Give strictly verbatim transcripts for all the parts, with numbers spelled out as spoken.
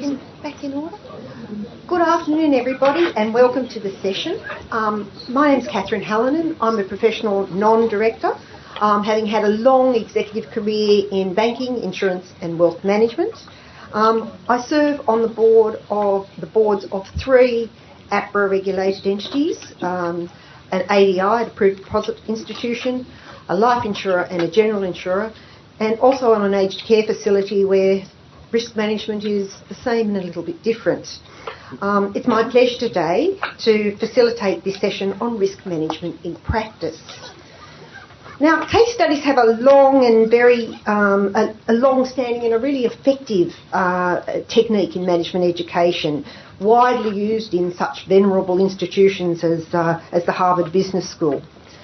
in, back in order. Good afternoon, everybody, and welcome to the session. Um, my name's Catherine Hallinan. I'm a professional non-director, um, having had a long executive career in banking, insurance and wealth management. Um, I serve on the board of the boards of three APRA regulated entities, um, an A D I, an approved deposit institution, a life insurer and a general insurer, and also on an aged care facility where risk management is the same and a little bit different. Um, it's my pleasure today to facilitate this session on risk management in practice. Now, case studies have a long and very um, a, a long-standing and a really effective uh, technique in management education, widely used in such venerable institutions as uh, as the Harvard Business School,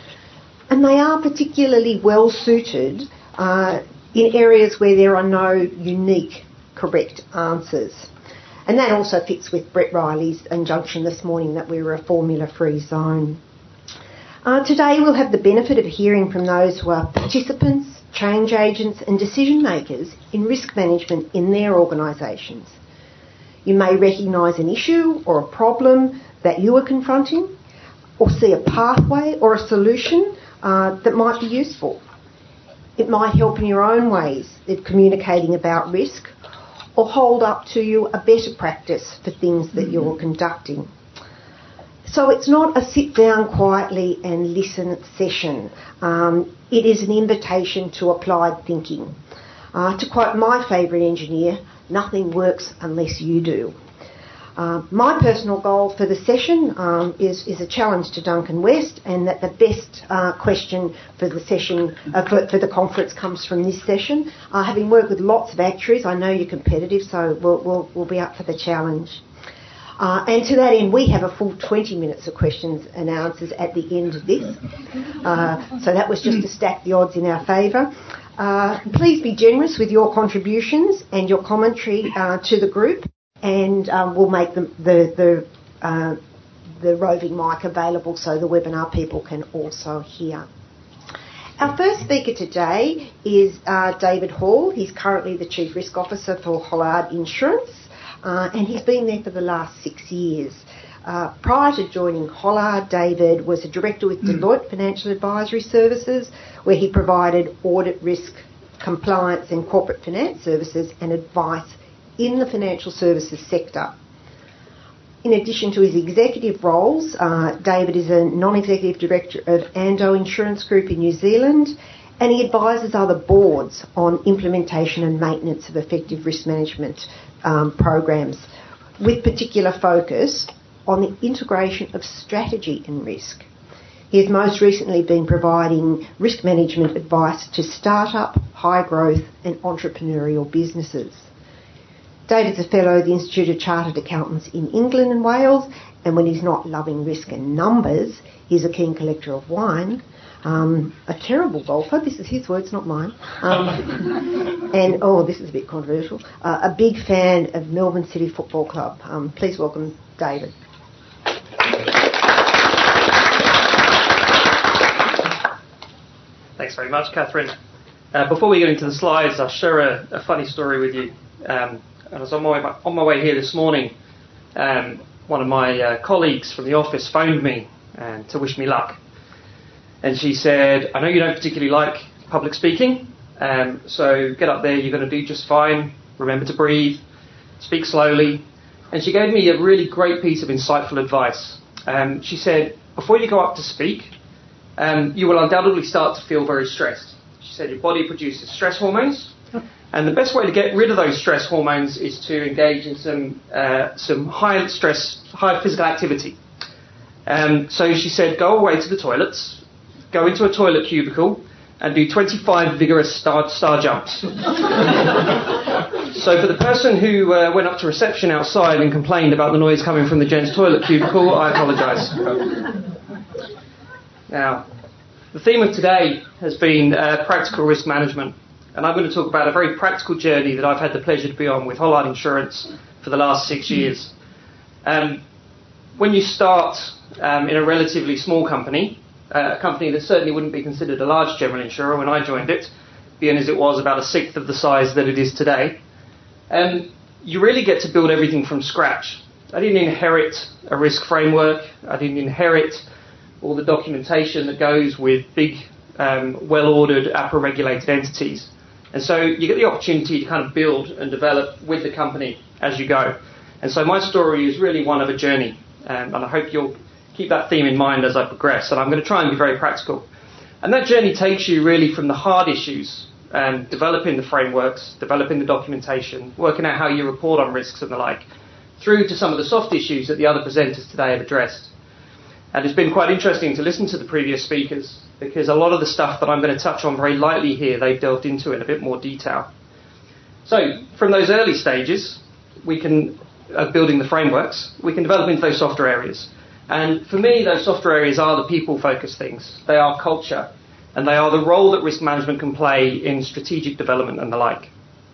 and they are particularly well suited uh, in areas where there are no unique correct answers. And that also fits with Brett Riley's injunction this morning that we were a formula-free zone. Uh, today we'll have the benefit of hearing from those who are participants, change agents and decision makers in risk management in their organisations. You may recognise an issue or a problem that you are confronting, or see a pathway or a solution uh, that might be useful. It might help in your own ways of communicating about risk, or hold up to you a better practice for things that you're conducting. So it's not a sit down quietly and listen session. Um, it is an invitation to applied thinking. Uh, to quote my favourite engineer, nothing works unless you do. Uh, my personal goal for the session um, is, is a challenge to Duncan West, and that the best uh, question for the session, uh, for, for the conference comes from this session. Uh, having worked with lots of actuaries, I know you're competitive, so we'll, we'll, we'll be up for the challenge. Uh, and to that end, we have a full twenty minutes of questions and answers at the end of this. Uh, so that was just to stack the odds in our favour. Uh, please be generous with your contributions and your commentary uh, to the group. And um, we'll make the the the, uh, the roving mic available so the webinar people can also hear. Our first speaker today is uh, David Hall. He's currently the Chief Risk Officer for Hollard Insurance, uh, and he's been there for the last six years. Uh, prior to joining Hollard, David was a director with Deloitte Financial Advisory Services, where he provided audit, risk, compliance and corporate finance services and advice in the financial services sector. In addition to his executive roles, uh, David is a non-executive director of Ando Insurance Group in New Zealand, and he advises other boards on implementation and maintenance of effective risk management um, programs, with particular focus on the integration of strategy and risk. He has most recently been providing risk management advice to start-up, high-growth and entrepreneurial businesses. David's a fellow of the Institute of Chartered Accountants in England and Wales, and when he's not loving risk and numbers, he's a keen collector of wine, um, a terrible golfer, this is his words, not mine, um, and, oh, this is a bit controversial, uh, a big fan of Melbourne City Football Club. Um, please welcome David. Thanks very much, Catherine. Uh, before we get into the slides, I'll share a, a funny story with you. Um, I was on my way, on my way here this morning. Um, one of my uh, colleagues from the office phoned me um, to wish me luck. And she said, I know you don't particularly like public speaking, um, so get up there, you're going to do just fine. Remember to breathe, speak slowly. And she gave me a really great piece of insightful advice. Um, she said, before you go up to speak, um, you will undoubtedly start to feel very stressed. She said, your body produces stress hormones. And the best way to get rid of those stress hormones is to engage in some uh, some high stress, high physical activity. Um, so she said, go away to the toilets, go into a toilet cubicle, and do twenty-five vigorous star, star jumps. So for the person who uh, went up to reception outside and complained about the noise coming from the gents' toilet cubicle, I apologise. Now, the theme of today has been uh, practical risk management. And I'm going to talk about a very practical journey that I've had the pleasure to be on with Hollard Insurance for the last six years. Um, when you start um, in a relatively small company, uh, a company that certainly wouldn't be considered a large general insurer when I joined it, being as it was about a sixth of the size that it is today, um, you really get to build everything from scratch. I didn't inherit a risk framework. I didn't inherit all the documentation that goes with big, um, well-ordered, APRA-regulated entities. And so you get the opportunity to kind of build and develop with the company as you go. And so my story is really one of a journey. Um, and I hope you'll keep that theme in mind as I progress. And I'm going to try and be very practical. And that journey takes you really from the hard issues, um, developing the frameworks, developing the documentation, working out how you report on risks and the like, through to some of the soft issues that the other presenters today have addressed. And it's been quite interesting to listen to the previous speakers, because a lot of the stuff that I'm going to touch on very lightly here, they've delved into in a bit more detail. So from those early stages, we can, of building the frameworks, we can develop into those softer areas. And for me, those softer areas are the people-focused things. They are culture, and they are the role that risk management can play in strategic development and the like.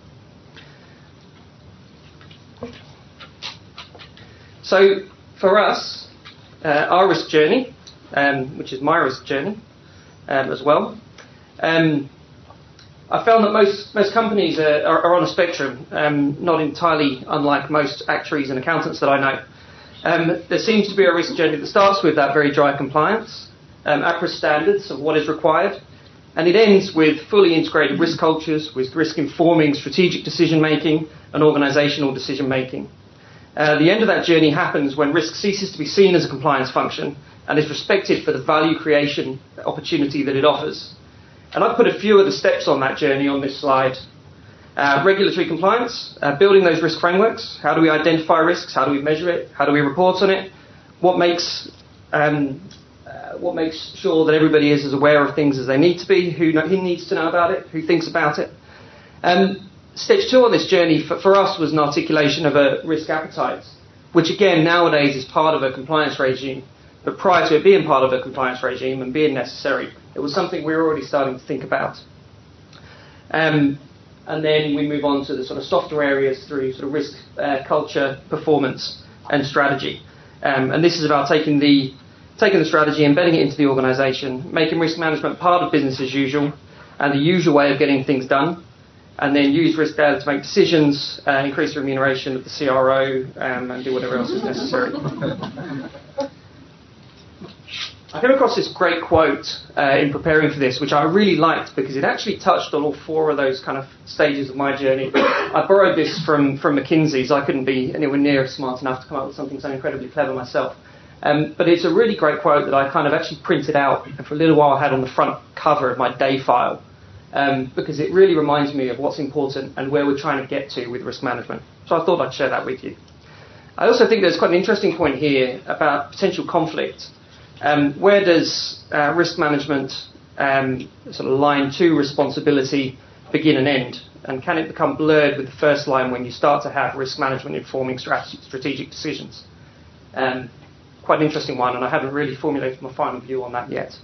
So for us, uh, our risk journey, um, which is my risk journey um, as well, um, I found that most, most companies are, are, are on a spectrum, um, not entirely unlike most actuaries and accountants that I know. Um, there seems to be a risk journey that starts with that very dry compliance, um, APRA standards of what is required, and it ends with fully integrated risk cultures, with risk informing strategic decision making and organisational decision making. Uh, the end of that journey happens when risk ceases to be seen as a compliance function and is respected for the value creation opportunity that it offers. And I've put a few of the steps on that journey on this slide. Uh, regulatory compliance, uh, building those risk frameworks. How do we identify risks? How do we measure it? How do we report on it? What makes um, uh, what makes sure that everybody is as aware of things as they need to be? Who, know, who needs to know about it? Who thinks about it? Um, stage two on this journey for, for us was an articulation of a risk appetite, which again nowadays is part of a compliance regime. But prior to it being part of a compliance regime and being necessary, it was something we were already starting to think about. Um, and then we move on to the sort of softer areas through sort of risk, uh, culture, performance, and strategy. Um, and this is about taking the taking the strategy, embedding it into the organisation, making risk management part of business as usual, and the usual way of getting things done, and then use risk data to make decisions, uh, increase the remuneration of the C R O, um, and do whatever else is necessary. I came across this great quote uh, in preparing for this, which I really liked because it actually touched on all four of those kind of stages of my journey. I borrowed this from, from McKinsey's. I couldn't be anywhere near smart enough to come up with something so incredibly clever myself. Um, but it's a really great quote that I kind of actually printed out and for a little while had on the front cover of my day file um, because it really reminds me of what's important and where we're trying to get to with risk management. So I thought I'd share that with you. I also think there's quite an interesting point here about potential conflict. Um, where does uh, risk management um, sort of line two responsibility begin and end? And can it become blurred with the first line when you start to have risk management informing strat- strategic decisions? Um, quite an interesting one, and I haven't really formulated my final view on that yet.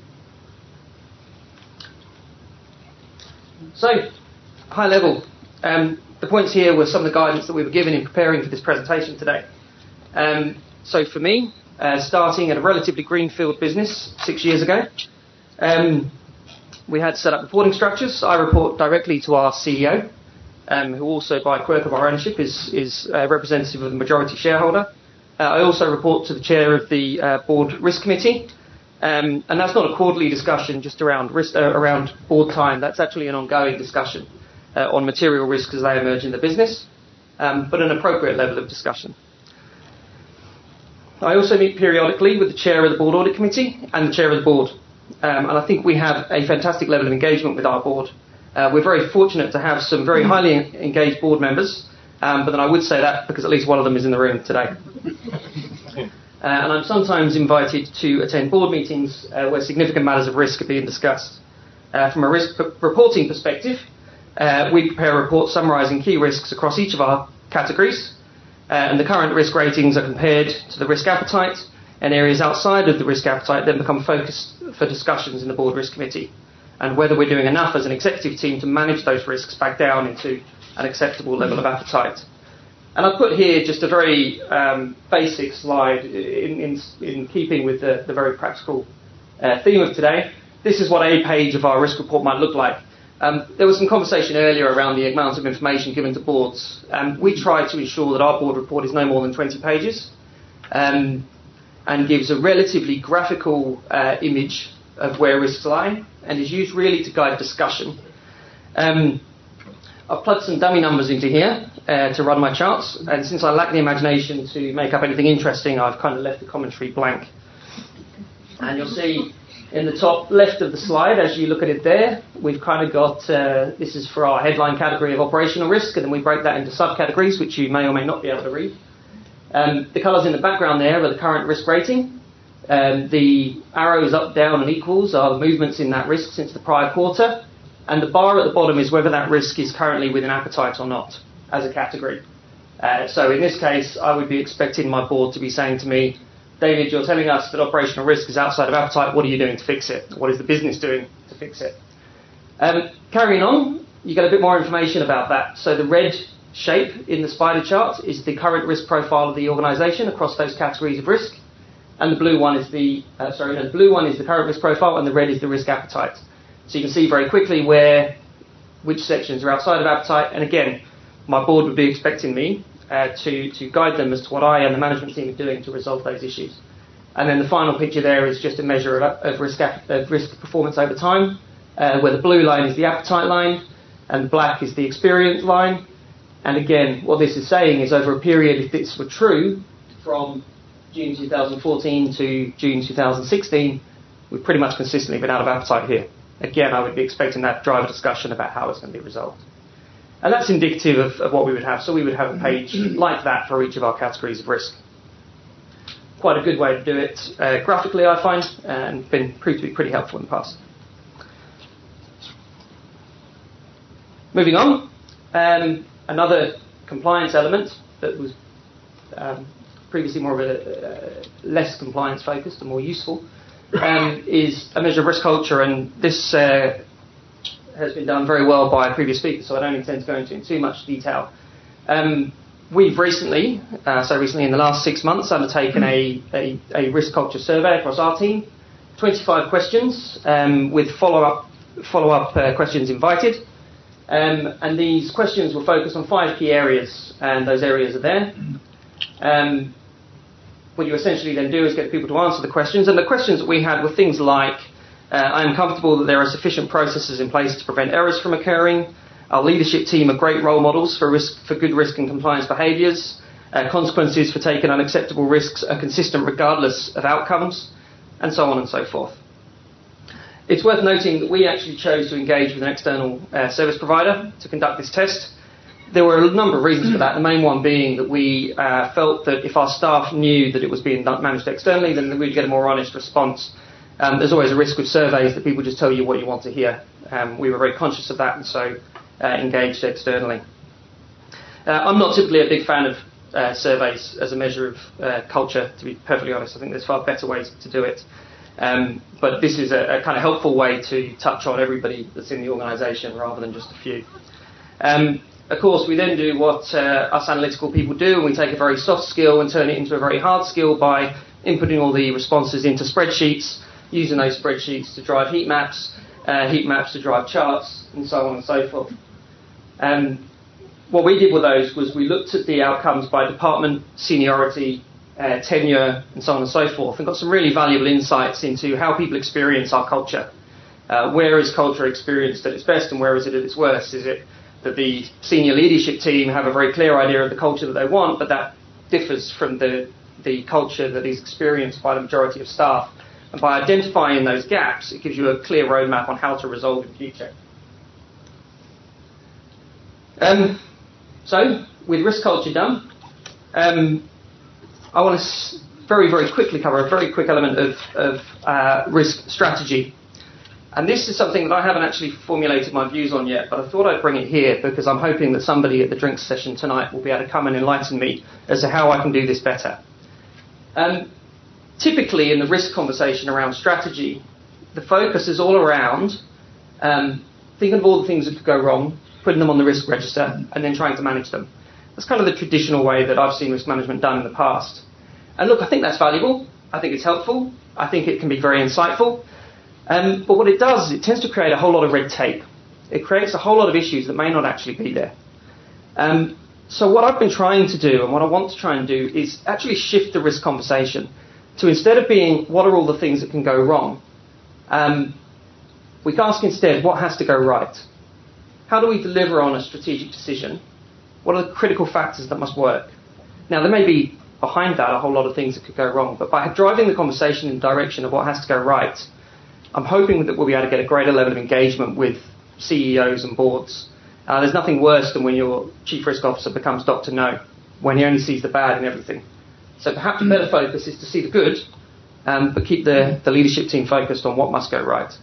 So, high level. Um, the points here were some of the guidance that we were given in preparing for this presentation today. Um, so for me, Uh, starting at a relatively greenfield business six years ago. Um, we had set up reporting structures. I report directly to our C E O, um, who also, by quirk of our ownership, is, is a representative of the majority shareholder. Uh, I also report to the chair of the uh, board risk committee, um, and that's not a quarterly discussion just around risk, uh, around board time. That's actually an ongoing discussion uh, on material risks as they emerge in the business, um, but an appropriate level of discussion. I also meet periodically with the chair of the board audit committee and the chair of the board. Um, and I think we have a fantastic level of engagement with our board. Uh, we're very fortunate to have some very highly engaged board members, um, but then I would say that because at least one of them is in the room today. Uh, and I'm sometimes invited to attend board meetings uh, where significant matters of risk are being discussed. Uh, from a risk p- reporting perspective, uh, we prepare a report summarising key risks across each of our categories. Uh, and the current risk ratings are compared to the risk appetite, and areas outside of the risk appetite then become focused for discussions in the board risk committee, and whether we're doing enough as an executive team to manage those risks back down into an acceptable level of appetite. And I've put here just a very um, basic slide in, in, in keeping with the, the very practical uh, theme of today. This is what a page of our risk report might look like. Um, there was some conversation earlier around the amount of information given to boards. Um, we try to ensure that our board report is no more than twenty pages um, and gives a relatively graphical uh, image of where risks lie and is used really to guide discussion. Um, I've plugged some dummy numbers into here uh, to run my charts, and since I lack the imagination to make up anything interesting, I've kind of left the commentary blank. And you'll see in the top left of the slide, as you look at it there, we've kind of got, uh, this is for our headline category of operational risk, and then we break that into subcategories, which you may or may not be able to read. Um, the colours in the background there are the current risk rating. Um, the arrows up, down and equals are the movements in that risk since the prior quarter. And the bar at the bottom is whether that risk is currently within appetite or not as a category. Uh, so in this case, I would be expecting my board to be saying to me, David, you're telling us that operational risk is outside of appetite. What are you doing to fix it? What is the business doing to fix it? Um, carrying on, you get a bit more information about that. So the red shape in the spider chart is the current risk profile of the organisation across those categories of risk. And the blue one is the, uh, sorry, no, the blue one is the current risk profile and the red is the risk appetite. So you can see very quickly where, which sections are outside of appetite. And again, my board would be expecting me uh, to, to guide them as to what I and the management team are doing to resolve those issues. And then the final picture there is just a measure of, of, risk, of risk performance over time, uh, where the blue line is the appetite line and the black is the experience line. And again, what this is saying is over a period, if this were true, from June two thousand fourteen to June two thousand sixteen, we've pretty much consistently been out of appetite here. Again, I would be expecting that to drive a discussion about how it's going to be resolved. And that's indicative of, of what we would have. So we would have a page like that for each of our categories of risk. Quite a good way to do it uh, graphically, I find, and been proved to be pretty helpful in the past. Moving on, um, another compliance element that was um, previously more of a uh, less compliance focused and more useful um, is a measure of risk culture, and this uh, has been done very well by previous speakers, so I don't intend to go into it in too much detail. Um, we've recently, uh, so recently in the last six months, undertaken a, a, a risk culture survey across our team, twenty-five questions um, with follow-up follow-up uh, questions invited. Um, and these questions were focused on five key areas, and those areas are there. Um, what you essentially then do is get people to answer the questions, and the questions that we had were things like, uh, I am comfortable that there are sufficient processes in place to prevent errors from occurring. Our leadership team are great role models for risk, for good risk and compliance behaviours. Uh, consequences for taking unacceptable risks are consistent regardless of outcomes, and so on and so forth. It's worth noting that we actually chose to engage with an external uh, service provider to conduct this test. There were a number of reasons for that, the main one being that we uh, felt that if our staff knew that it was being managed externally, then we'd get a more honest response. Um, there's always a risk with surveys that people just tell you what you want to hear. Um, we were very conscious of that and so uh, engaged externally. Uh, I'm not typically a big fan of uh, surveys as a measure of uh, culture, to be perfectly honest. I think there's far better ways to do it. Um, but this is a, a kind of helpful way to touch on everybody that's in the organisation rather than just a few. Um, Of course, we then do what uh, us analytical people do, and we take a very soft skill and turn it into a very hard skill by inputting all the responses into spreadsheets, using those spreadsheets to drive heat maps, uh, heat maps to drive charts, and so on and so forth. Um, what we did with those was we looked at the outcomes by department, seniority, uh, tenure, and so on and so forth, and got some really valuable insights into how people experience our culture. Uh, where is culture experienced at its best, and where is it at its worst? Is it that the senior leadership team have a very clear idea of the culture that they want, but that differs from the, the culture that is experienced by the majority of staff. And by identifying those gaps, it gives you a clear roadmap on how to resolve in the future. Um, so, with risk culture done, um, I want to s- very, very quickly cover a very quick element of, of uh, risk strategy. And this is something that I haven't actually formulated my views on yet, but I thought I'd bring it here because I'm hoping that somebody at the drinks session tonight will be able to come and enlighten me as to how I can do this better. Um, typically in the risk conversation around strategy, the focus is all around um, thinking of all the things that could go wrong, putting them on the risk register, and then trying to manage them. That's kind of the traditional way that I've seen risk management done in the past. And look, I think that's valuable. I think it's helpful. I think it can be very insightful. Um, but what it does is it tends to create a whole lot of red tape. it creates a whole lot of issues that may not actually be there. Um, so what I've been trying to do, and what I want to try and do, is actually shift the risk conversation to, instead of being what are all the things that can go wrong, um, we can ask instead what has to go right. How do we deliver on a strategic decision? What are the critical factors that must work? Now, there may be behind that a whole lot of things that could go wrong, but by driving the conversation in the direction of what has to go right, I'm hoping that we'll be able to get a greater level of engagement with C E Os and boards. Uh, there's nothing worse than when your chief risk officer becomes Doctor No, when he only sees the bad in everything. So perhaps a better focus is to see the good, um, but keep the, the leadership team focused on what must go right.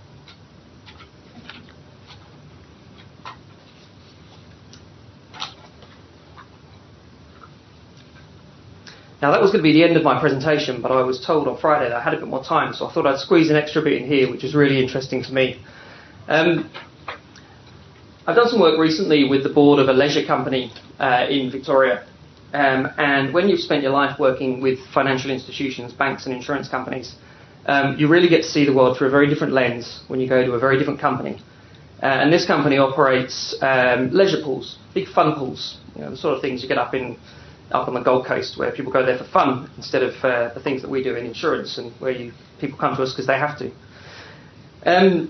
Now that was going to be the end of my presentation, but I was told on Friday that I had a bit more time, so I thought I'd squeeze an extra bit in here, which is really interesting to me. Um, I've done some work recently with the board of a leisure company uh, in Victoria. Um, and when you've spent your life working with financial institutions, banks and insurance companies, um, you really get to see the world through a very different lens when you go to a very different company. Uh, and this company operates um, leisure pools, big fun pools, you know, the sort of things you get up in up on the Gold Coast, where people go there for fun instead of uh, the things that we do in insurance, and where you, people come to us because they have to. Um,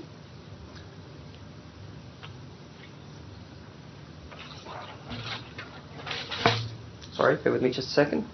Sorry, bear with me just a second.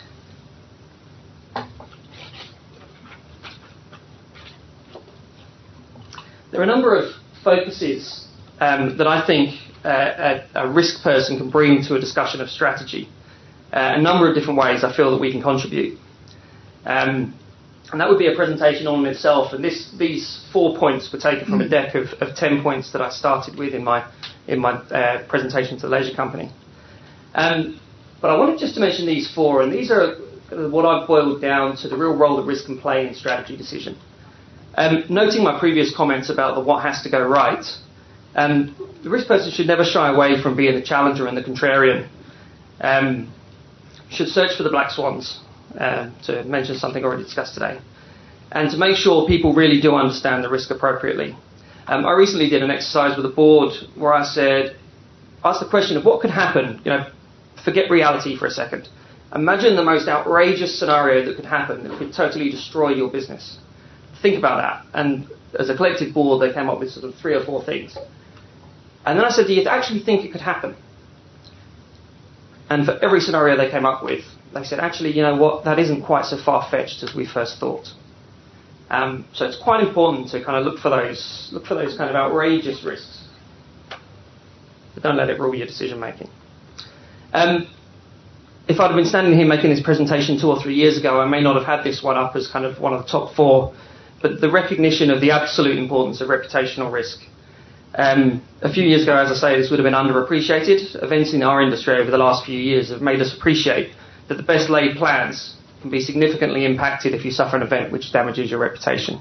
There are a number of focuses um, that I think uh, a, a risk person can bring to a discussion of strategy. Uh, a number of different ways I feel that we can contribute. Um, and that would be a presentation on itself. And this, these four points were taken from a deck of, of ten points that I started with in my, in my uh, presentation to the leisure company. Um, But I wanted just to mention these four, and these are what I've boiled down to the real role that risk can play in strategy decision. Um, noting my previous comments about the what has to go right, um, the risk person should never shy away from being the challenger and the contrarian. Um, should search for the black swans, uh, to mention something already discussed today, and to make sure people really do understand the risk appropriately. Um, I recently did an exercise with a board where I said, asked the question of what could happen, you know, forget reality for a second. Imagine the most outrageous scenario that could happen that could totally destroy your business. Think about that. And as a collective board, they came up with sort of three or four things. And then I said, do you actually think it could happen? And for every scenario they came up with, they said, actually, you know what, that isn't quite so far-fetched as we first thought. Um, so it's quite important to kind of look for those, look for those kind of outrageous risks. But don't let it rule your decision-making. Um, if I'd have been standing here making this presentation two or three years ago, I may not have had this one up as kind of one of the top four, but the recognition of the absolute importance of reputational risk. Um, a few years ago, as I say, this would have been underappreciated. Events in our industry over the last few years have made us appreciate that the best laid plans can be significantly impacted if you suffer an event which damages your reputation.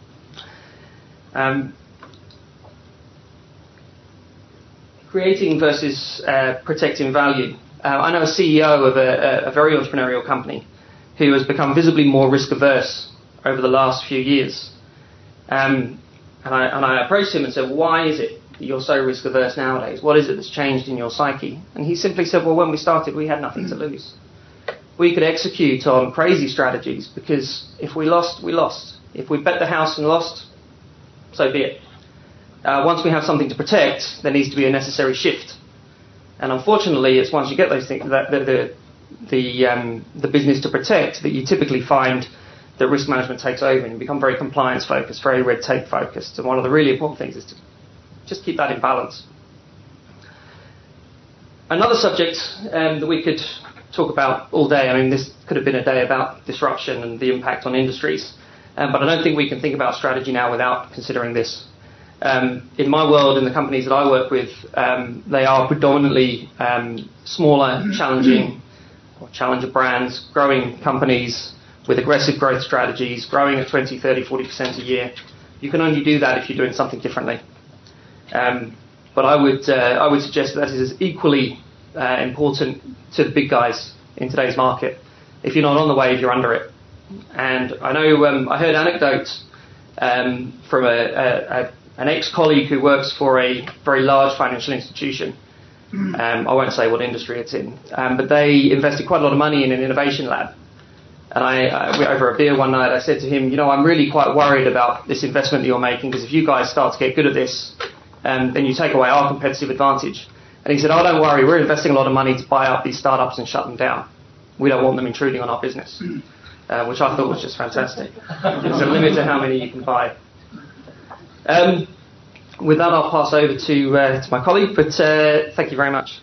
Um, Creating versus uh, protecting value. Uh, I know a C E O of a, a very entrepreneurial company who has become visibly more risk averse over the last few years. Um, and, I, and I approached him and said, why is it that you're so risk averse nowadays? What is it that's changed in your psyche? And he simply said, well, when we started, we had nothing to lose. We could execute on crazy strategies because if we lost, we lost. If we bet the house and lost, so be it. Uh, once we have something to protect, there needs to be a necessary shift. And unfortunately, it's once you get those things, that the the the, um, the business to protect, that you typically find that risk management takes over and you become very compliance focused, very red tape focused. And one of the really important things is to just keep that in balance. Another subject um, that we could talk about all day, I mean, this could have been a day about disruption and the impact on industries, um, but I don't think we can think about strategy now without considering this. Um, in my world, in the companies that I work with, um, they are predominantly um, smaller, challenging, or challenger brands, growing companies with aggressive growth strategies, growing at twenty, thirty, forty percent a year. You can only do that if you're doing something differently. Um, but I would, uh, I would suggest that that is equally uh, important to the big guys in today's market. If you're not on the wave, you're under it. And I know um, I heard anecdotes um, from a, a, an ex-colleague who works for a very large financial institution. Um, I won't say what industry it's in, um, but they invested quite a lot of money in an innovation lab. And I, uh, over a beer one night, I said to him, you know, I'm really quite worried about this investment that you're making, because if you guys start to get good at this, um, then you take away our competitive advantage. And he said, oh, don't worry, we're investing a lot of money to buy up these startups and shut them down. We don't want them intruding on our business, uh, which I thought was just fantastic. There's a limit to how many you can buy. Um, with that, I'll pass over to, uh, to my colleague, but uh, thank you very much.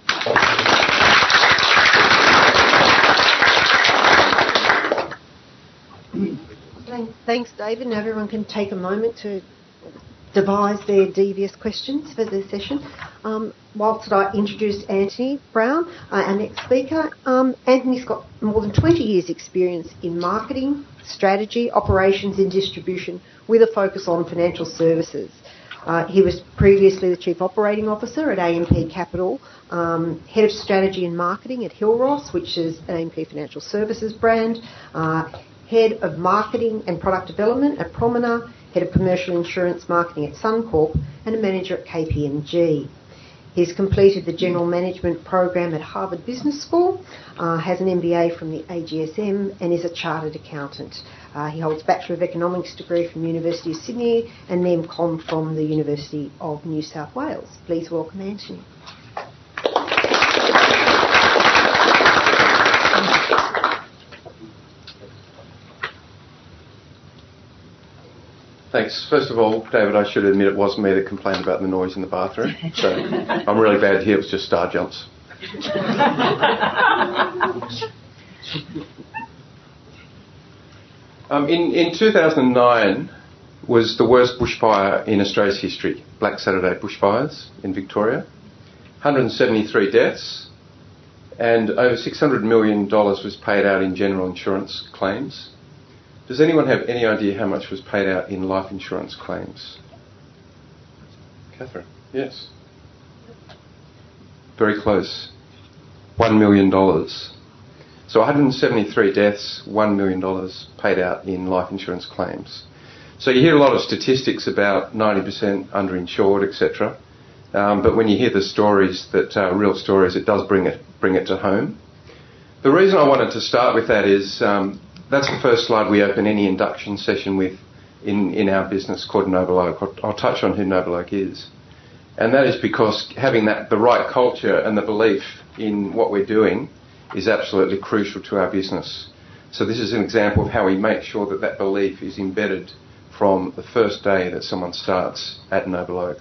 Thanks, David. Now everyone can take a moment to devise their devious questions for the session. Um, whilst I introduce Anthony Brown, uh, our next speaker, um, Anthony's got more than twenty years' experience in marketing, strategy, operations and distribution with a focus on financial services. Uh, he was previously the Chief Operating Officer at A M P Capital, um, Head of Strategy and Marketing at Hillross, which is an A M P Financial Services brand, uh, Head of Marketing and Product Development at Promina, Head of Commercial Insurance Marketing at Suncorp, and a Manager at K P M G. He's completed the General Management Program at Harvard Business School, uh, has an M B A from the A G S M, and is a Chartered Accountant. Uh, he holds Bachelor of Economics degree from the University of Sydney and M Com from the University of New South Wales. Please welcome Anthony. Thanks. First of all, David, I should admit it wasn't me that complained about the noise in the bathroom, so I'm really glad to hear it was just star jumps. um, in, in two thousand nine was the worst bushfire in Australia's history, Black Saturday bushfires in Victoria. one hundred seventy-three deaths, and over six hundred million dollars was paid out in general insurance claims. Does anyone have any idea how much was paid out in life insurance claims? Catherine? Yes. Very close. One million dollars. So one hundred seventy-three deaths, one million dollars paid out in life insurance claims. So you hear a lot of statistics about ninety percent underinsured, et cetera. Um, but when you hear the stories, that uh, real stories, it does bring it bring it to home. The reason I wanted to start with that is um, that's the first slide we open any induction session with in, in our business called Noble Oak. I'll, I'll touch on who Noble Oak is. And that is because having that the right culture and the belief in what we're doing is absolutely crucial to our business. So this is an example of how we make sure that that belief is embedded from the first day that someone starts at Noble Oak.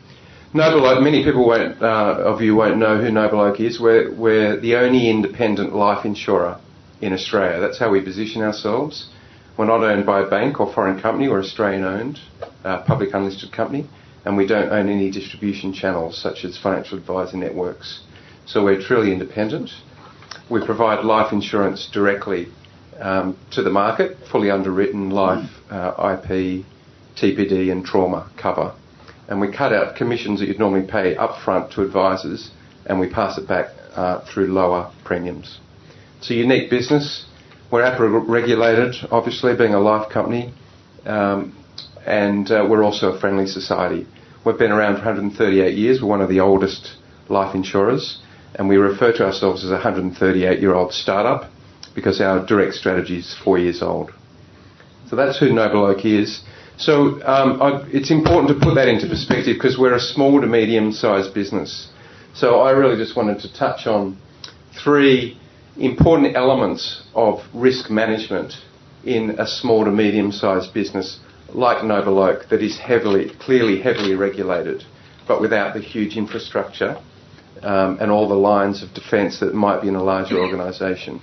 Noble Oak, many people won't, uh, of you won't know who Noble Oak is. We're, we're the only independent life insurer in Australia. That's how we position ourselves. We're not owned by a bank or foreign company. We're Australian-owned, uh, public unlisted company, and we don't own any distribution channels such as financial advisor networks. So we're truly independent. We provide life insurance directly um, to the market, fully underwritten life, uh, I P, T P D and trauma cover. And we cut out commissions that you'd normally pay upfront to advisors, and we pass it back uh, through lower premiums. It's a unique business. We're A P R A regulated, obviously, being a life company, um, and uh, we're also a friendly society. We've been around for one hundred thirty-eight years. We're one of the oldest life insurers, and we refer to ourselves as a one hundred thirty-eight-year-old startup because our direct strategy is four years old. So that's who Noble Oak is. So um, I, it's important to put that into perspective because we're a small to medium-sized business. So I really just wanted to touch on three important elements of risk management in a small to medium-sized business like Noble Oak that is heavily, clearly heavily regulated, but without the huge infrastructure um, and all the lines of defence that might be in a larger organisation.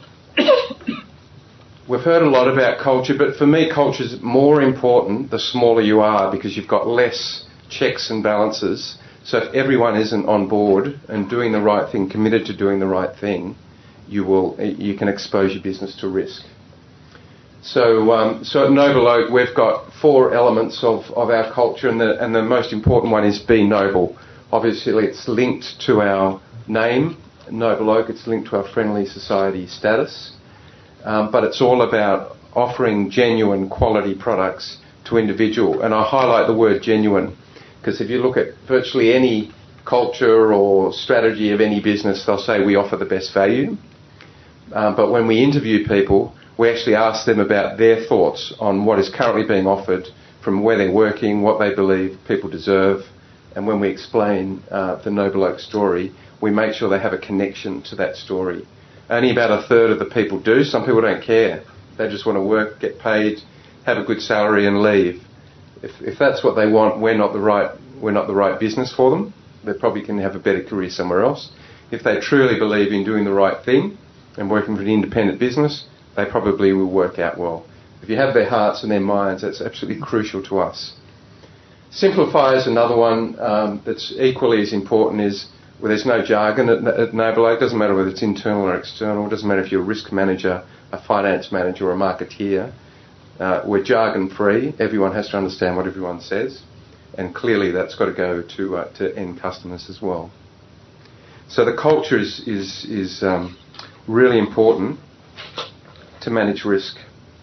We've heard a lot about culture, but for me culture is more important the smaller you are because you've got less checks and balances. So if everyone isn't on board and doing the right thing, committed to doing the right thing, you will you can expose your business to risk. So um, so at Noble Oak we've got four elements of, of our culture, and the and the most important one is be noble. Obviously it's linked to our name, Noble Oak, it's linked to our friendly society status, um, but it's all about offering genuine quality products to individual, and I highlight the word genuine Because if you look at virtually any culture or strategy of any business, they'll say we offer the best value. Um, but when we interview people, we actually ask them about their thoughts on what is currently being offered, from where they're working, what they believe people deserve. And when we explain uh, the Noble Oak story, we make sure they have a connection to that story. Only about a third of the people do. Some people don't care. They just want to work, get paid, have a good salary and leave. If, if that's what they want, we're not the right we're not the right business for them. They probably can have a better career somewhere else. If they truly believe in doing the right thing and working for an independent business, they probably will work out well. If you have their hearts and their minds, that's absolutely crucial to us. Simplify is another one um, that's equally as important. Is where there's no jargon at, at Noble Oak. It doesn't matter whether it's internal or external. It doesn't matter if you're a risk manager, a finance manager or a marketeer. Uh, we're jargon-free. Everyone has to understand what everyone says. And clearly that's got to go to uh, to end customers as well. So the culture is, is, is um, really important to manage risk.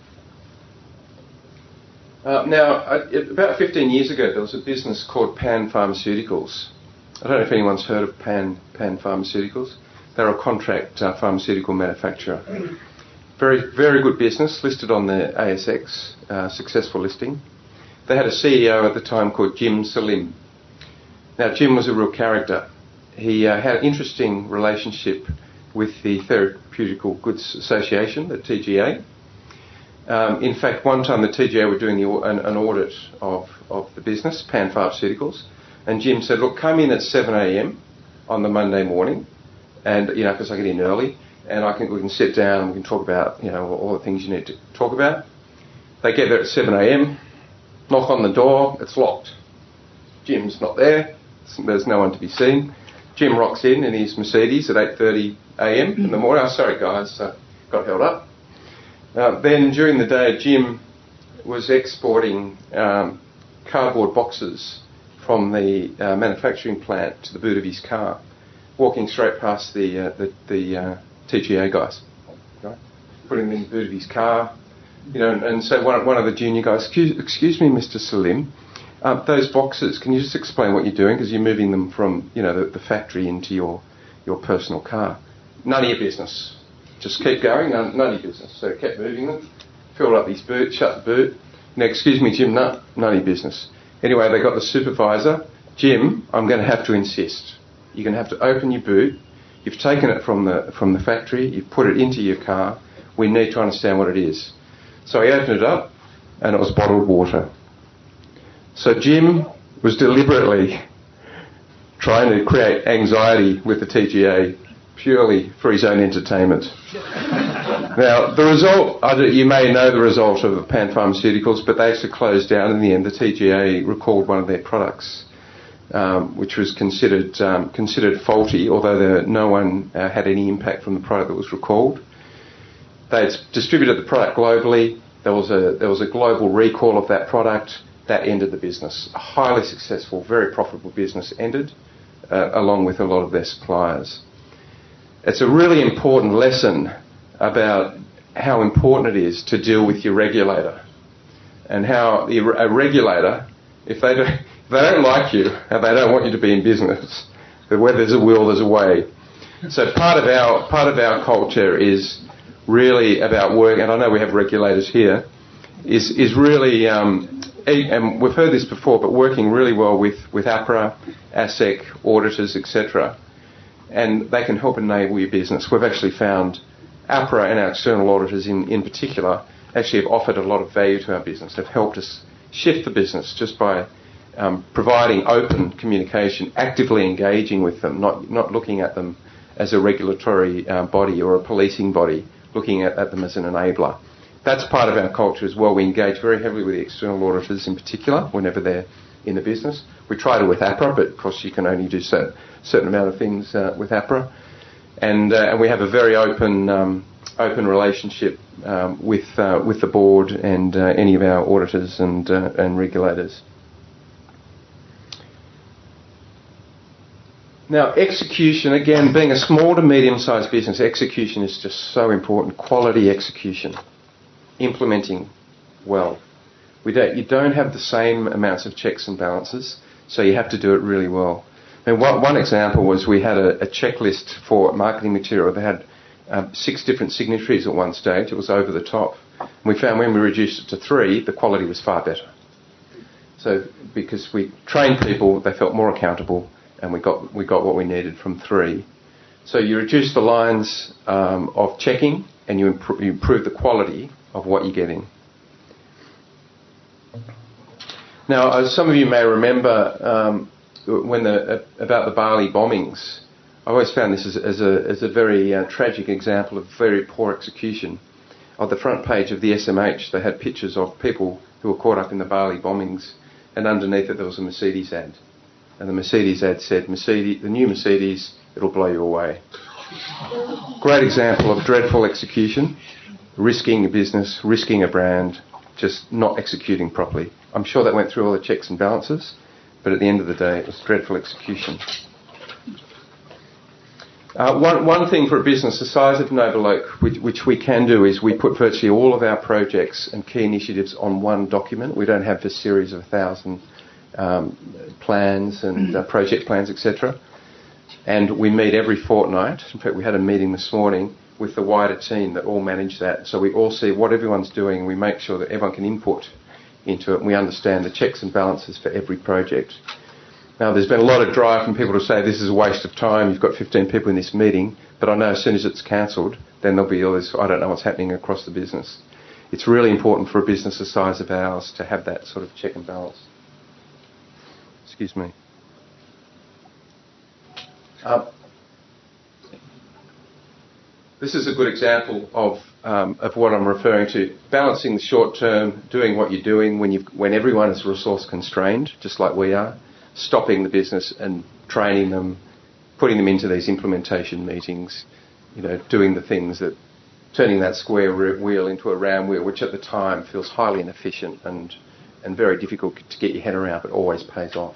Uh, now, I, about fifteen years ago, there was a business called Pan Pharmaceuticals. I don't know if anyone's heard of Pan, Pan Pharmaceuticals. They're a contract uh, pharmaceutical manufacturer. Very, very good business, listed on the A S X, uh, successful listing. They had a C E O at the time called Jim Salim. Now, Jim was a real character. He uh, had an interesting relationship with the Therapeutical Goods Association, the T G A. Um, in fact, one time the T G A were doing the, an, an audit of, of the business, Pan Pharmaceuticals, and Jim said, look, come in at seven a.m. on the Monday morning, and, you know, because I get in early, and I can, we can sit down and we can talk about, you know, all the things you need to talk about. They get there at seven a.m., knock on the door, it's locked. Jim's not there, there's no one to be seen. Jim rocks in in his Mercedes at eight thirty a.m. in the morning. Oh, sorry guys, uh, got held up. Uh, then during the day, Jim was exporting um, cardboard boxes from the uh, manufacturing plant to the boot of his car, walking straight past the uh, the, the uh, T G A guys, right? Putting them in the boot of his car, you know, and, and so one, one of the junior guys, excuse, excuse me, Mister Salim, uh, those boxes, can you just explain what you're doing? Because you're moving them from, you know, the, the factory into your, your personal car. None of your business. Just keep going, none, none of your business. So he kept moving them, filled up his boot, shut the boot. Now, excuse me, Jim, no, none of your business. Anyway, they got the supervisor. Jim, I'm going to have to insist. You're going to have to open your boot. You've taken it from the from the factory. You've put it into your car. We need to understand what it is. So he opened it up, and it was bottled water. So Jim was deliberately trying to create anxiety with the T G A purely for his own entertainment. Now, the result, you may know the result of Pan Pharmaceuticals, but they actually closed down in the end. The T G A recalled one of their products, um, which was considered um, considered faulty, although there, no one uh, had any impact from the product that was recalled. They distributed the product globally. There was a there was a global recall of that product. That ended the business. A highly successful, very profitable business ended, uh, along with a lot of their suppliers. It's a really important lesson about how important it is to deal with your regulator, and how the, a regulator, if they don't, if they don't like you and they don't want you to be in business, but where there's a will, there's a way. So part of our part of our culture is really about work, and I know we have regulators here, is is really, um, and we've heard this before, but working really well with, with APRA, ASIC, auditors, et cetera, and they can help enable your business. We've actually found APRA and our external auditors in, in particular actually have offered a lot of value to our business, have helped us shift the business just by um, providing open communication, actively engaging with them, not, not looking at them as a regulatory uh, body or a policing body, looking at, at them as an enabler. That's part of our culture as well. We engage very heavily with the external auditors in particular whenever they're in the business. We try to with APRA, but of course you can only do a certain amount of things uh, with APRA. And, uh, and we have a very open um, open relationship um, with uh, with the board and uh, any of our auditors and uh, and regulators. Now, execution, again, being a small to medium-sized business, execution is just so important. Quality execution. Implementing well. We don't, you don't have the same amounts of checks and balances. So you have to do it really well. And one, one example was we had a, a checklist for marketing material that had um, six different signatories at one stage. It was over the top. And we found when we reduced it to three, the quality was far better. So because we trained people, they felt more accountable, and we got we got what we needed from three. So you reduce the lines um, of checking, and you, imp- you improve the quality of what you're getting. Now, as some of you may remember, um, when the, uh, about the Bali bombings, I always found this as, as a as a very uh, tragic example of very poor execution. On the front page of the S M H, they had pictures of people who were caught up in the Bali bombings, and underneath it there was a Mercedes ad. And the Mercedes ad said, Mercedes, the new Mercedes, it'll blow you away. Great example of dreadful execution, risking a business, risking a brand, just not executing properly. I'm sure that went through all the checks and balances, but at the end of the day, it was dreadful execution. Uh, one, one thing for a business the size of NobleOak, which, which we can do, is we put virtually all of our projects and key initiatives on one document. We don't have a series of a thousand um, plans and uh, project plans, et cetera. And we meet every fortnight. In fact, we had a meeting this morning with the wider team that all manage that. So we all see what everyone's doing, and we make sure that everyone can input into it, and we understand the checks and balances for every project. Now, there's been a lot of drive from people to say this is a waste of time, you've got fifteen people in this meeting, but I know as soon as it's cancelled, then there'll be all this, I don't know what's happening across the business. It's really important for a business the size of ours to have that sort of check and balance. Excuse me. Um, this is a good example of um, of what I'm referring to. Balancing the short term, doing what you're doing when you when everyone is resource constrained, just like we are. Stopping the business and training them, putting them into these implementation meetings, you know, doing the things that, turning that square wheel into a round wheel, which at the time feels highly inefficient and, and very difficult to get your head around, but always pays off.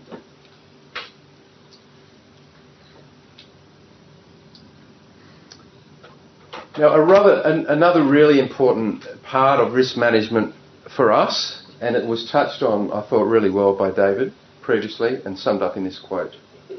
Now, a rather, an, another really important part of risk management for us, and it was touched on, I thought, really well by David previously and summed up in this quote.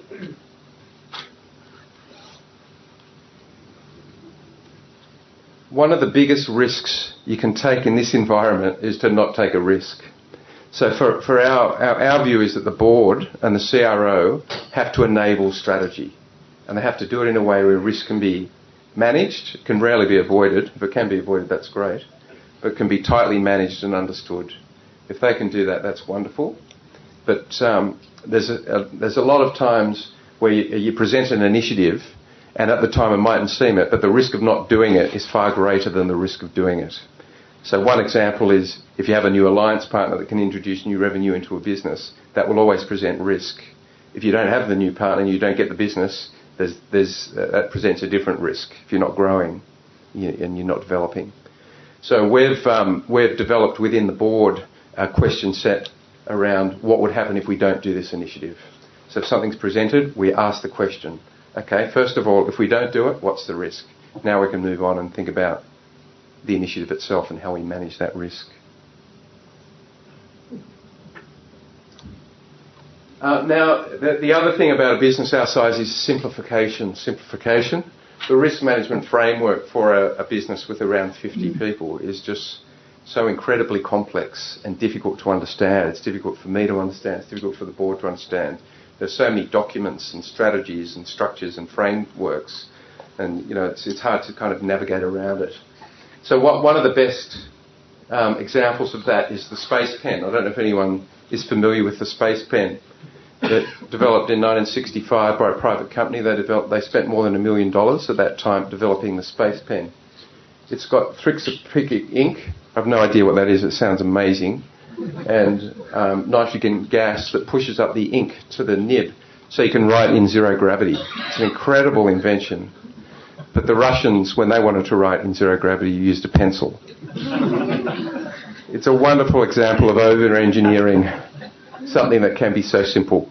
One of the biggest risks you can take in this environment is to not take a risk. So for, for our, our, our view is that the board and the C R O have to enable strategy, and they have to do it in a way where risk can be managed. It can rarely be avoided. If it can be avoided, that's great, but it can be tightly managed and understood. If they can do that, that's wonderful. But um, there's a, a, there's a lot of times where you, you present an initiative, and at the time it mightn't seem it, but the risk of not doing it is far greater than the risk of doing it. So one example is if you have a new alliance partner that can introduce new revenue into a business, that will always present risk. If you don't have the new partner and you don't get the business, there's, there's, uh, that presents a different risk if you're not growing and you're not developing. So we've um, we've developed within the board a question set around what would happen if we don't do this initiative. So if something's presented, we ask the question, okay, first of all, if we don't do it, what's the risk? Now we can move on and think about the initiative itself and how we manage that risk. Uh, now, the, the other thing about a business our size is simplification. Simplification. The risk management framework for a, a business with around fifty people is just so incredibly complex and difficult to understand. It's difficult for me to understand. It's difficult for the board to understand. There's so many documents and strategies and structures and frameworks, and you know it's it's hard to kind of navigate around it. So what, one of the best um, examples of that is the Space Pen. I don't know if anyone is familiar with the Space Pen. That developed in nineteen sixty-five by a private company. They developed. They spent more than a million dollars at that time developing the Space Pen. It's got Thixopic ink. I have no idea what that is. It sounds amazing. And um, nitrogen gas that pushes up the ink to the nib so you can write in zero gravity. It's an incredible invention. But the Russians, when they wanted to write in zero gravity, used a pencil. It's a wonderful example of over-engineering something that can be so simple.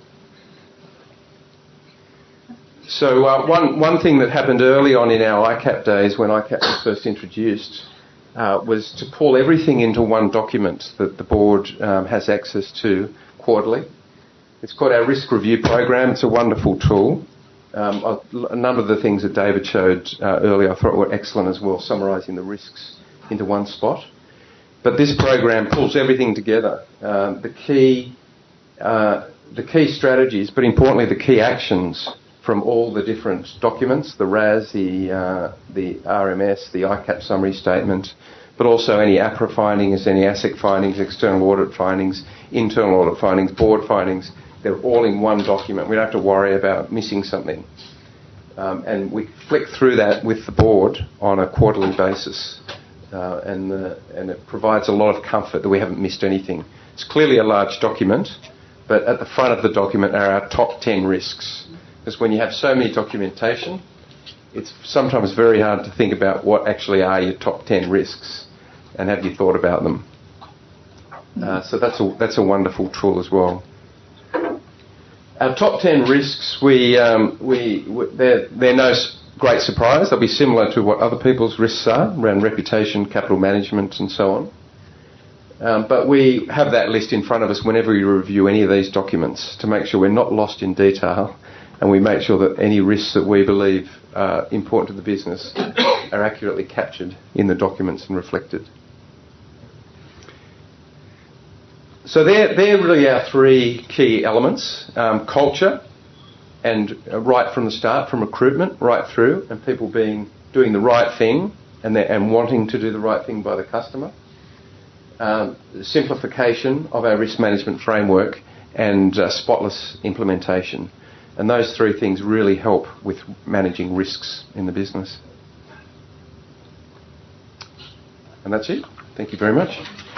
So uh, one, one thing that happened early on in our I CAP days when I CAP was first introduced uh, was to pull everything into one document that the board um, has access to quarterly. It's called our Risk Review Program. It's a wonderful tool. Um, a number of the things that David showed uh, earlier I thought were excellent as well, summarising the risks into one spot. But this program pulls everything together. Um, the key, uh, the key strategies, but importantly the key actions from all the different documents, the R A S, the, uh, the R M S, the I CAP summary statement, but also any APRA findings, any ASIC findings, external audit findings, internal audit findings, board findings. They're all in one document. We don't have to worry about missing something. Um, and we flick through that with the board on a quarterly basis. Uh, and, the, and it provides a lot of comfort that we haven't missed anything. It's clearly a large document, but at the front of the document are our top ten risks. Because when you have so many documentation, it's sometimes very hard to think about what actually are your top ten risks and have you thought about them. Uh, so that's a, that's a wonderful tool as well. Our top ten risks, we, um, we, we they're, they're no great surprise. They'll be similar to what other people's risks are around reputation, capital management and so on. Um, but we have that list in front of us whenever we review any of these documents to make sure we're not lost in detail, and we make sure that any risks that we believe are important to the business are accurately captured in the documents and reflected. So they're, they're really our three key elements. Um, culture, and uh, right from the start, from recruitment right through, and people being doing the right thing and, and wanting to do the right thing by the customer. Um, simplification of our risk management framework and uh, spotless implementation. And those three things really help with managing risks in the business. And that's it. Thank you very much.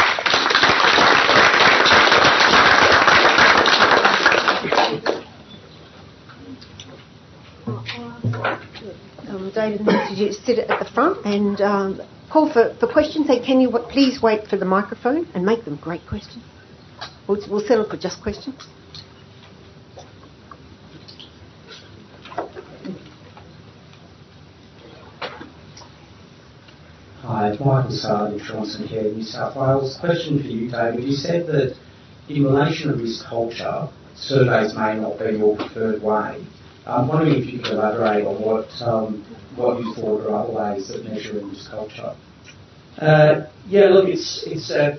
Um, David needs you to sit at the front and um, call for, for questions. And can you w- please wait for the microphone and make them great questions? We'll, we'll settle for just questions. Hi, it's Michael Sardi, Johnson Care, New South Wales. Question for you, David. You said that in relation to risk culture, surveys may not be your preferred way. I'm wondering if you could elaborate on what um, what you thought are other ways of measuring risk culture. Uh, yeah, look, it's it's uh,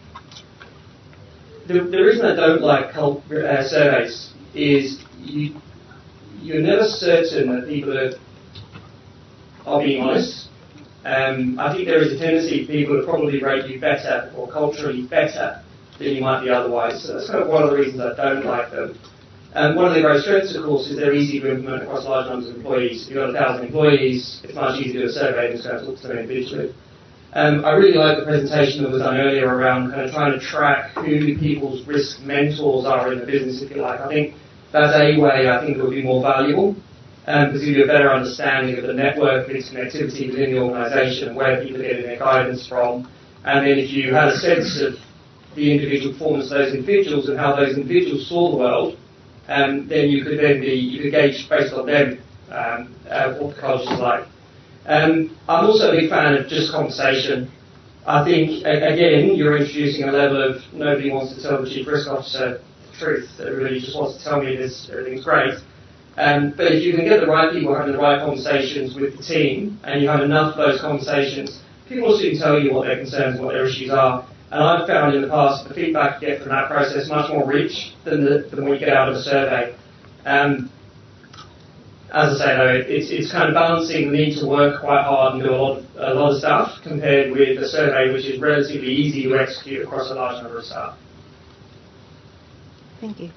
the, the reason I don't like cult, uh, surveys is you you're never certain that people are are being honest. Um, I think there is a tendency for people to probably rate you better or culturally better than you might be otherwise. So that's kind of one of the reasons I don't like them. Um, one of the great strengths, of course, is they're easy to implement across large numbers of employees. If you've got a thousand employees, it's much easier to do a survey than to talk to them individually. Um, I really like the presentation that was done earlier around kind of trying to track who people's risk mentors are in the business, if you like. I think that's a way I think it would be more valuable, um, because you have a better understanding of the network of interconnectivity within the organisation and where people are getting their guidance from. And then if you had a sense of the individual performance of those individuals and how those individuals saw the world, Um, then you could then be you could gauge based on them um, uh, what the culture's like. Um, I'm also a big fan of just conversation. I think a- again you're introducing a level of nobody wants to tell the chief risk officer the truth. Everybody just wants to tell me this everything's great. Um, but if you can get the right people having the right conversations with the team, and you have enough of those conversations, people will soon tell you what their concerns, what their issues are. And I've found in the past the feedback you get from that process much more rich than, the, than what you get out of a survey. Um, as I say, though, it, it's, it's kind of balancing the need to work quite hard and do a lot, of, a lot of stuff compared with a survey which is relatively easy to execute across a large number of staff. Thank you.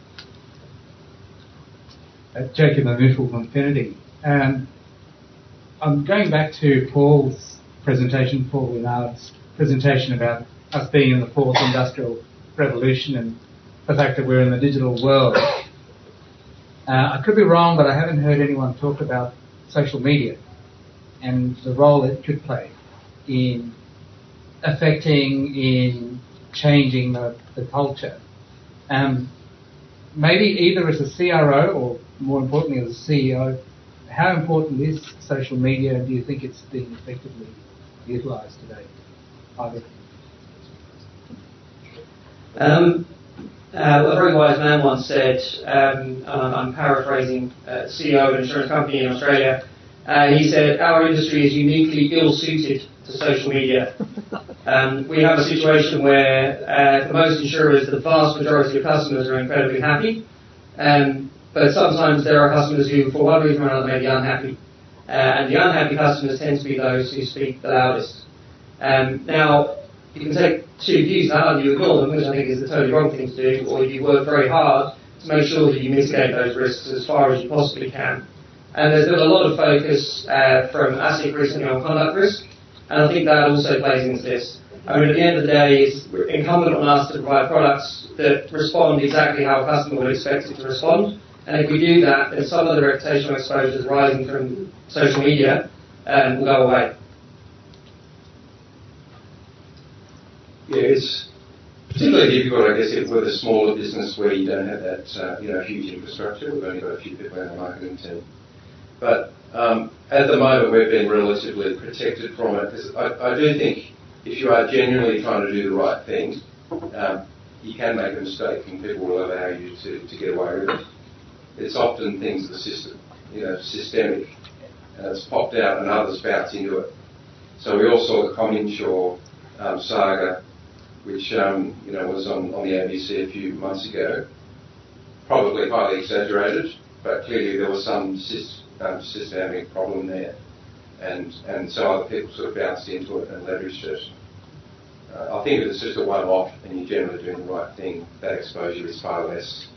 Uh, Jacob Mitchell from Affinity. Um, I'm going back to Paul's presentation, Paul Renard's presentation about us being in the fourth industrial revolution and the fact that we're in the digital world. Uh, I could be wrong, but I haven't heard anyone talk about social media and the role it could play in affecting, in changing the, the culture. Um, maybe either as a C R O or more importantly as a C E O, how important is social media and do you think it's being effectively utilised today? Either. Um, Uh, a very wise man once said, um, and I'm, I'm paraphrasing, uh, C E O of an insurance company in Australia, uh, he said, our industry is uniquely ill-suited to social media. Um, we have a situation where uh, for most insurers, the vast majority of customers are incredibly happy, um, but sometimes there are customers who, for one reason or another, may be unhappy. Uh, and the unhappy customers tend to be those who speak the loudest. Um, now, you can take two views of that, either you ignore them, which I think is the totally wrong thing to do, or you work very hard to make sure that you mitigate those risks as far as you possibly can. And there's been a lot of focus uh, from ASIC recently on conduct risk, and I think that also plays into this. I mean, at the end of the day, it's incumbent on us to provide products that respond exactly how a customer would expect it to respond. And if we do that, then some of the reputational exposures rising from social media um, will go away. Yeah, it's particularly difficult, I guess, if with a smaller business where you don't have that, uh, you know, huge infrastructure. We've only got a few people in the marketing team. But um, at the moment, we've been relatively protected from it, because I, I do think if you are genuinely trying to do the right thing, um, you can make a mistake and people will allow you to, to get away with it. It's often things that are system, you know, systemic, and it's popped out and others bounce into it. So we all saw the ComInsure um, saga, which um, you know was on, on the A B C a few months ago. Probably highly exaggerated, but clearly there was some syst- um, systemic problem there. And, and so other people sort of bounced into it and leveraged it. Uh, I think if it's just a one-off and you're generally doing the right thing, that exposure is far less.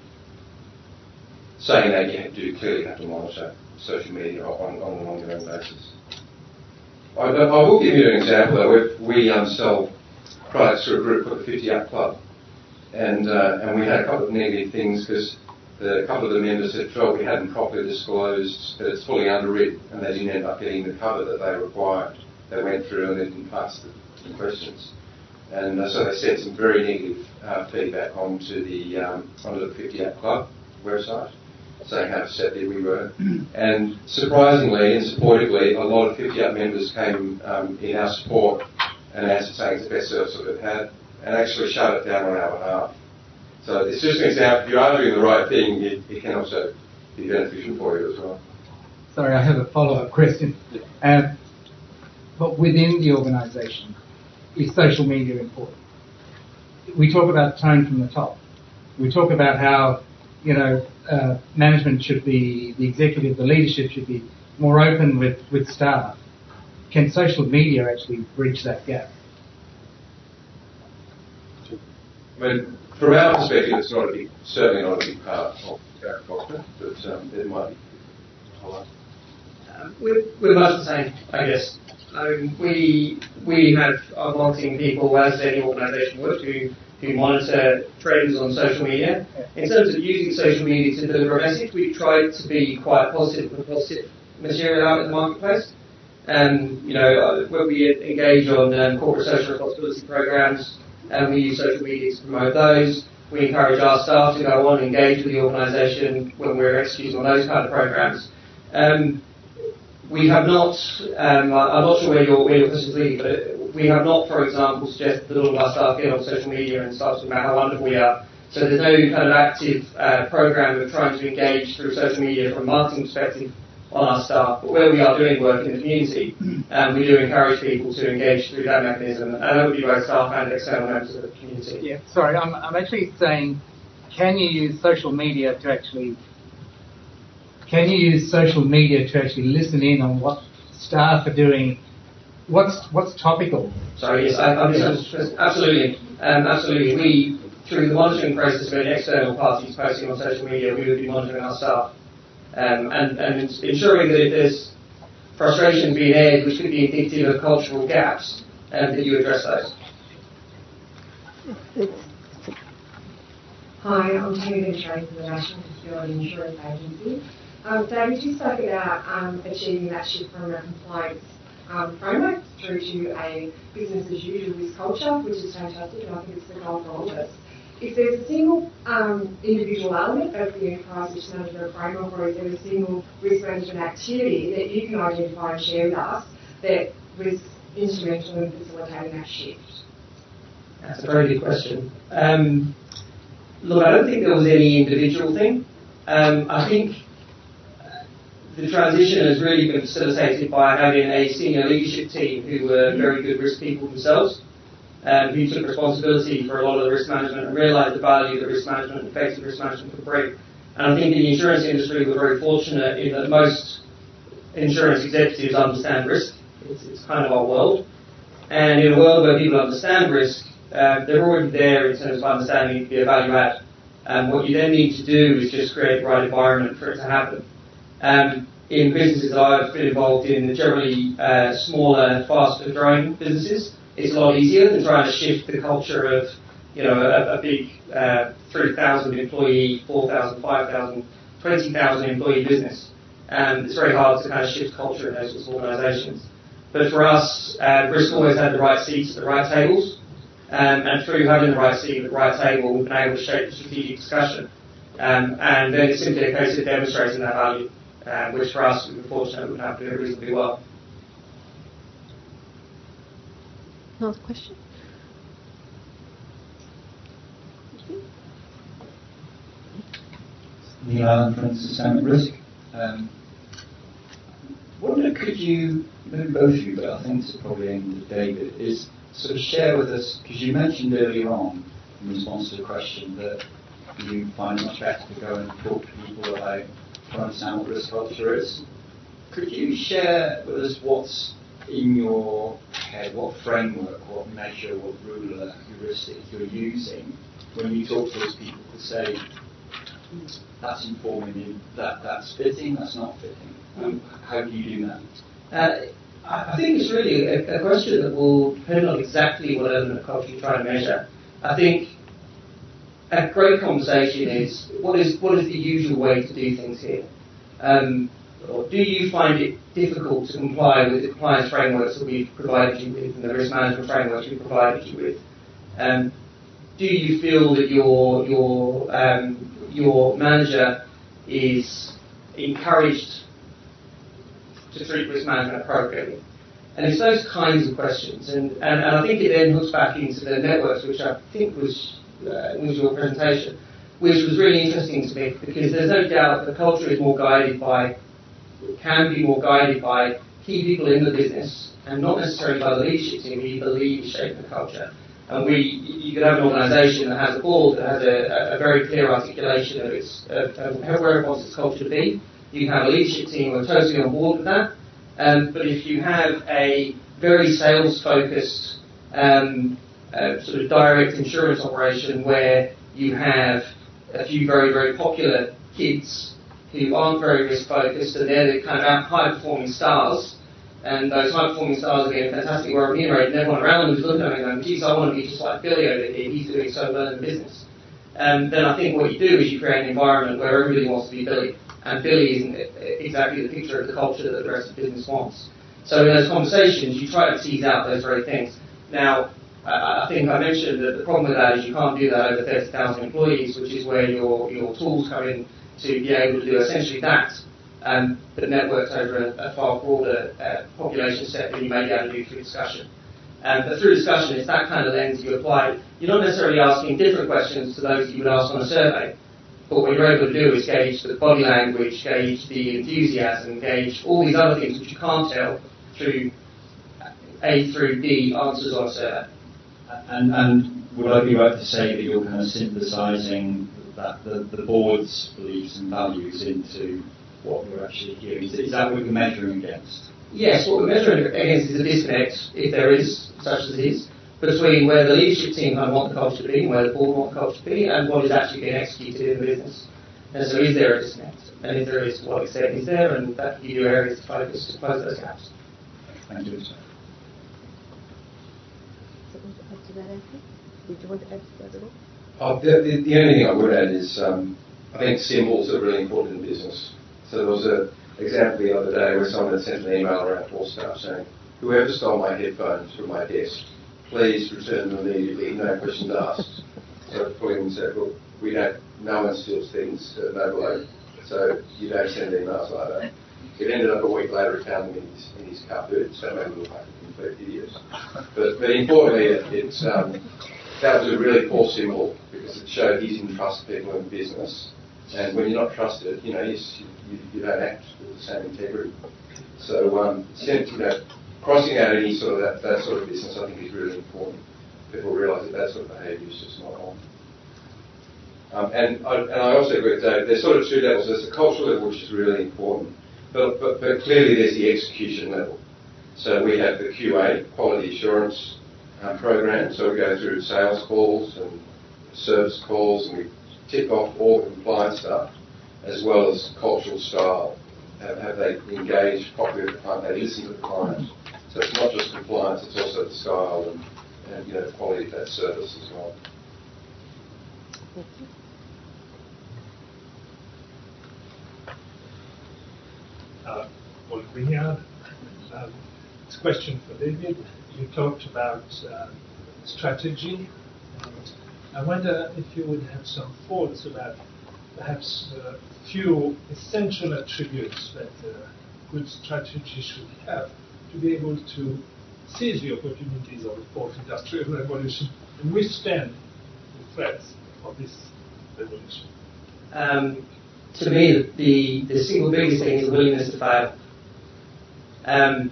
Saying that, you do clearly have to monitor social media on, on an ongoing basis. I, I will give you an example though. We, we um, sell products through a group called the fifty up Club. And, uh, and we had a couple of negative things because the, a couple of the members had felt we hadn't properly disclosed that it's fully underwritten, and they didn't end up getting the cover that they required. They went through and they didn't pass the, the questions. And uh, so they sent some very negative uh, feedback onto the um, onto the fifty up Club website, saying how deceptive we were. And surprisingly and supportively, a lot of fifty up members came um, in our support and answered saying it's the best service we've had, and actually shut it down on our behalf. So it's just an example. If you are doing the right thing, it, it can also be beneficial for you as well. Sorry, I have a follow-up question. Um, but within the organisation, is social media important? We talk about tone from the top. We talk about how, you know, uh, management should be, the executive, the leadership should be more open with, with staff. Can social media actually bridge that gap? I mean, from our perspective, it's not a big, certainly not a big part of our culture, but um, it might be. Uh, we're, we're much the same, I guess. Um, we we have our marketing people, as any organisation would, who, who monitor trends on social media. In terms of using social media to deliver a message, we try to be quite positive with positive material out in the marketplace. Um, you know, when we engage on um, corporate social responsibility programs, and we use social media to promote those. We encourage our staff to go on and engage with the organisation when we're executing on those kind of programs. Um, we have not, um, I'm not sure where your, where your question is leading, but we have not, for example, suggested that all of our staff get on social media and start talking about how wonderful we are. So there's no kind of active uh, program of trying to engage through social media from a marketing perspective on our staff, but where we are doing work in the community, um, we do encourage people to engage through that mechanism, and that would be both staff and external members of the community. Yeah, sorry, I'm, I'm actually saying, can you use social media to actually, can you use social media to actually listen in on what staff are doing? What's what's topical? Sorry, yes, I, I'm absolutely, um, absolutely. We, through the monitoring process of any external parties posting on social media, we would be monitoring our staff. Um, and, and ensuring that if there's frustration being aired which could be indicative of cultural gaps, um, that you address those. Hi, I'm Tammy Venture from the National Disability Insurance Agency. Um, David, you spoke about um, achieving that shift from a compliance um, framework through to a business as usual risk culture, which is fantastic, and I think it's the goal for all of us. If there's a single um, individual element of the enterprise risk management framework, or is there a single risk management activity that you can identify and share with us that was instrumental in facilitating that shift? That's a very good question. Um, look, I don't think there was any individual thing. Um, I think the transition has really been facilitated by having a senior leadership team who were very good risk people themselves, um, who took responsibility for a lot of the risk management and realised the value that risk management and effective risk management could bring. And I think in the insurance industry we're very fortunate in that most insurance executives understand risk. It's, it's kind of our world. And in a world where people understand risk, uh, they're already there in terms of understanding it to be a value add. And what you then need to do is just create the right environment for it to happen. Um, in businesses that I've been involved in, generally uh, smaller, faster growing businesses, it's a lot easier than trying to shift the culture of, you know, a, a big uh, three thousand employee, four thousand, five thousand, twenty thousand employee business. And it's very hard to kind of shift culture in those sorts of organisations. But for us, uh, Bristol always had the right seats at the right tables. Um, and through having the right seat at the right table, we've been able to shape the strategic discussion. Um, and then it's simply a case of demonstrating that value, uh, which for us, we were fortunate we have to do reasonably well. Another question? Neil Allen from Systemic Risk. Um, wonder, could you, maybe both of you, but I think it's probably aimed at David, is sort of share with us, because you mentioned earlier on, in response to the question, that you find it much better to go and talk to people about to understand what risk culture is. Could you share with us what's in your head, what framework, what measure, what ruler, heuristic you're using when you talk to those people to say, that's informing me, that, that's fitting, that's not fitting? Um, how do you do that? Uh, I think it's really a, a question that will depend on exactly what element of culture you're trying to measure. I think a great conversation is what is what is the usual way to do things here? Um, or do you find it difficult to comply with the compliance frameworks that we've provided you with and the risk management frameworks we've provided you with? Um, do you feel that your your um, your manager is encouraged to treat risk management appropriately? And it's those kinds of questions, and, and, and I think it then hooks back into the networks, which I think was uh, was your presentation, which was really interesting to me, because there's no doubt the culture is more guided by, can be more guided by key people in the business, and not necessarily by the leadership team who you believe is shaping the culture. And we, you could have an organisation that has a board that has a, a very clear articulation of its, of, of where it wants its culture to be. You can have a leadership team who are totally on board with that. Um, but if you have a very sales-focused um, uh, sort of direct insurance operation where you have a few very, very popular kids who aren't very risk-focused, and they're the kind of high-performing stars, and those high-performing stars are getting fantastically well remunerated, and everyone around them is looking at them and going, geez, I want to be just like Billy over here, he's doing so well in the business. Um, then I think what you do is you create an environment where everybody wants to be Billy. And Billy isn't exactly the picture of the culture that the rest of the business wants. So in those conversations, you try to tease out those very things. Now, I think I mentioned that the problem with that is you can't do that over thirty thousand employees, which is where your, your tools come in to be able to do essentially that, um, but networked over a, a far broader uh, population set than you may be able to do through discussion. Um, but through discussion, it's that kind of lens you apply. You're not necessarily asking different questions to those that you would ask on a survey. But what you're able to do is gauge the body language, gauge the enthusiasm, gauge all these other things which you can't tell through A through D answers on a survey. And, and would I be right to say that you're kind of synthesising that the, the board's beliefs and values into what you're actually hearing? Is, is that what you're measuring against? Yes, what we're measuring against is a disconnect, if there is, such as it is, between where the leadership team kind of want the culture to be and where the board want the culture to be and what is actually being executed in the business. And so is there a disconnect? And if there is, to what extent is there? And that can give you areas to focus to close those gaps. Thank you. Did you want to add to that at all? Oh, the, the, the only thing I would add is um, I think symbols are really important in business. So there was an example the other day where someone had sent an email around four staff saying, whoever stole my headphones from my desk, please return them immediately, no questions asked. So William said, well, we don't, no one steals things at NovaLoad, so you don't send emails like that. It ended up a week later found them in his, in his cupboard, so maybe we look like a complete idiot. But, but importantly, it, it's, um, that was a really poor symbol because it showed he didn't trust people in business. And when you're not trusted, you know, you, you, you don't act with the same integrity. So, um, you know, crossing out any sort of that, that sort of business, I think, is really important. People realise that that sort of behaviour is just not on. Um, and, I, and I also agree with Dave, there's sort of two levels. There's the cultural level, which is really important, but, but, but clearly there's the execution level. So we have the Q A, quality assurance um, program, so we go through sales calls and service calls, and we tick off all the compliance stuff, as well as cultural style. Have, have they engaged properly with the client? They listen to the client. So it's not just compliance; it's also the style and, and you know, the quality of that service as well. Uh, Paul Grignard. Um, it's a question for David. You talked about uh, strategy. And I wonder if you would have some thoughts about perhaps a few essential attributes that a good strategy should have to be able to seize the opportunities of the fourth industrial revolution and withstand the threats of this revolution. Um, to me, the, the single biggest thing is the willingness to fail. Um,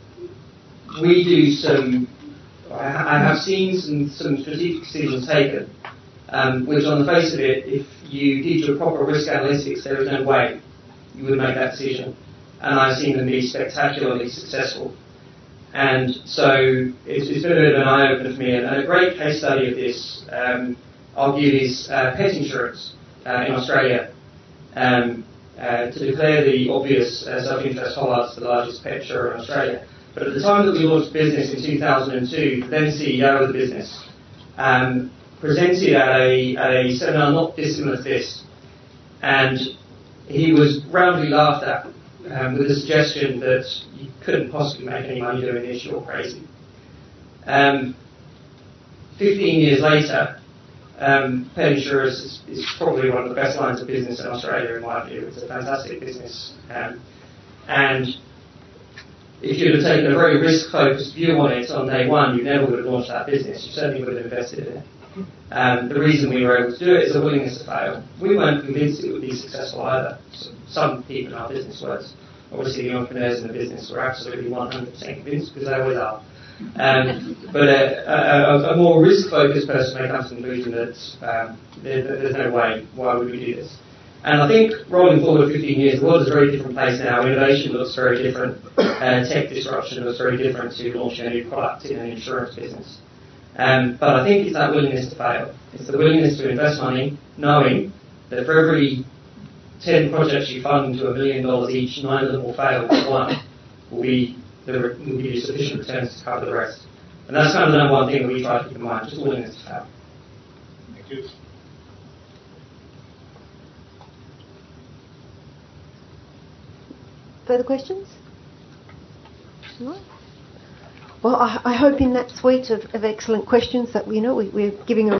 we do some, I have seen some, some strategic decisions taken, um, which on the face of it, if you did your proper risk analytics, there is no way you would make that decision. And I've seen them be spectacularly successful. And so it's, it's been a bit of an eye-opener for me. And a great case study of this, um, I'll give, is uh, pet insurance uh, in Australia. Um, uh, to declare the obvious, uh, self-interest, Hollard's the largest pet insurer in Australia. But at the time that we launched business in two thousand two, the then C E O of the business um, presented at a, at a seminar not dissimilar to this, and he was roundly laughed at um, with the suggestion that you couldn't possibly make any money doing this, you're crazy. Um, Fifteen years later, Um, pet insurance is, is probably one of the best lines of business in Australia, in my view. It's a fantastic business. Um, and if you'd have taken a very risk-focused view on it on day one, you never would have launched that business. You certainly would have invested in it. Um, the reason we were able to do it is a willingness to fail. We weren't convinced it would be successful either. So some people in our business were. Obviously, the entrepreneurs in the business were absolutely one hundred percent convinced, because they always are. Um, but a, a, a more risk-focused person may come to the conclusion that um, there, there's no way, why would we do this? And I think rolling forward fifteen years, the world is a very different place now. Innovation looks very different. Uh, tech disruption looks very different to launching a new product in an insurance business. Um, but I think it's that willingness to fail. It's the willingness to invest money, knowing that for every ten projects you fund into a million dollars each, nine of them will fail, but one will be will give you sufficient returns to cover the rest. And that's kind of the number one thing that we try to keep in mind, just willingness to fail. Thank you. Further questions? No? Well, I, I hope in that suite of, of excellent questions that, you know, we, we're giving a